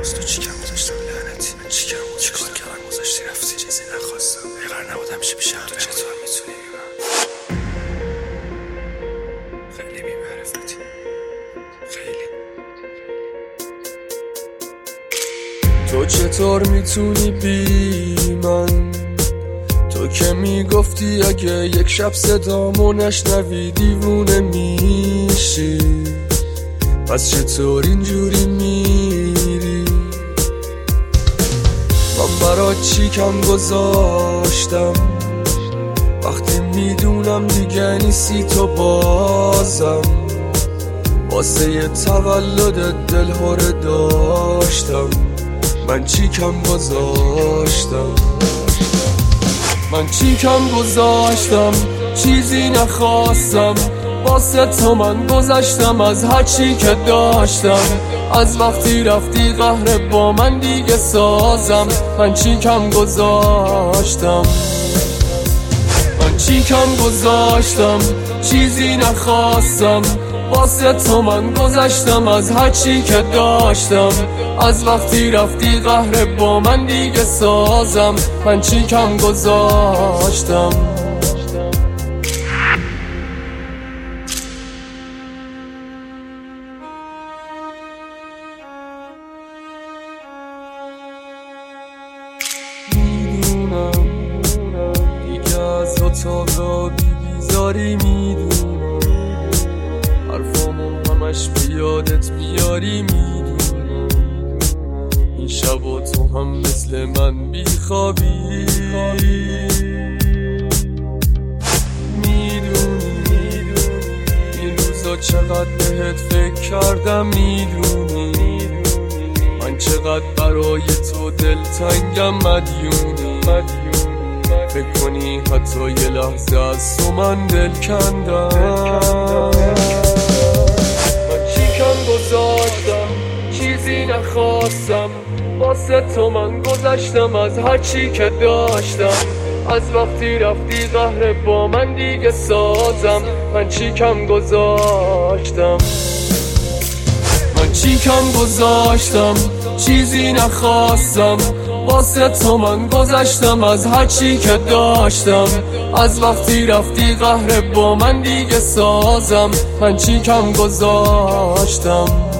از تو چی کم گذاشتم لعنتی؟ من چی کم گذاشتم؟ چی کار کردم گذاشتی رفتی؟ چیزی نخواستم. قرار نبود همیشه پیشم. تو چطور میتونی خیلی بی‌معرفتی، خیلی. تو چطور میتونی بی من؟ تو که میگفتی اگه یک شب صدامو نشنوی دیوونه میشی، پس چطور اینجوری میری؟ من برات چی کم گذاشتم وقتی میدونم دیگه نیستی تو بازم؟ واسه یه تولد دلهوره داشتم، من چی کم گذاشتم؟ من چی کم گذاشتم؟ چیزی نخواستم، واسه تو من گذشتم از هر چی که داشتم. از وقتی رفتی قهر با من دیگه سازم. من چی کم گذاشتم؟ من چی کم گذاشتم؟ چیزی نخواستم، واسه تو من گذشتم از هر چی که داشتم. از وقتی رفتی قهر با من دیگه سازم. من چی کم گذاشتم؟ میدونم دیگه از اتاقا بیزاری، میدونم حرفامو همش بیادت میاری، میدونم این شبا تو هم مثل من بیخوابی. میدونی این روزا چقدر بهت فکر کردم، میدونی من چقدر برای تو دلتنگم، مدیونی فکر کنی حتی یه لحظه از تو من دل کندم. من چی کم گذاشتم؟ چیزی نخواستم، واسه تو من گذشتم از هر چی که داشتم. از وقتی رفتی قهر با من دیگه سازم. من چی کم گذاشتم؟ من چی کم گذاشتم؟ چیزی نخواستم، واسه تو من گذشتم از هر چی که داشتم. از وقتی رفتی قهر با من دیگه سازم. من چی کم گذاشتم؟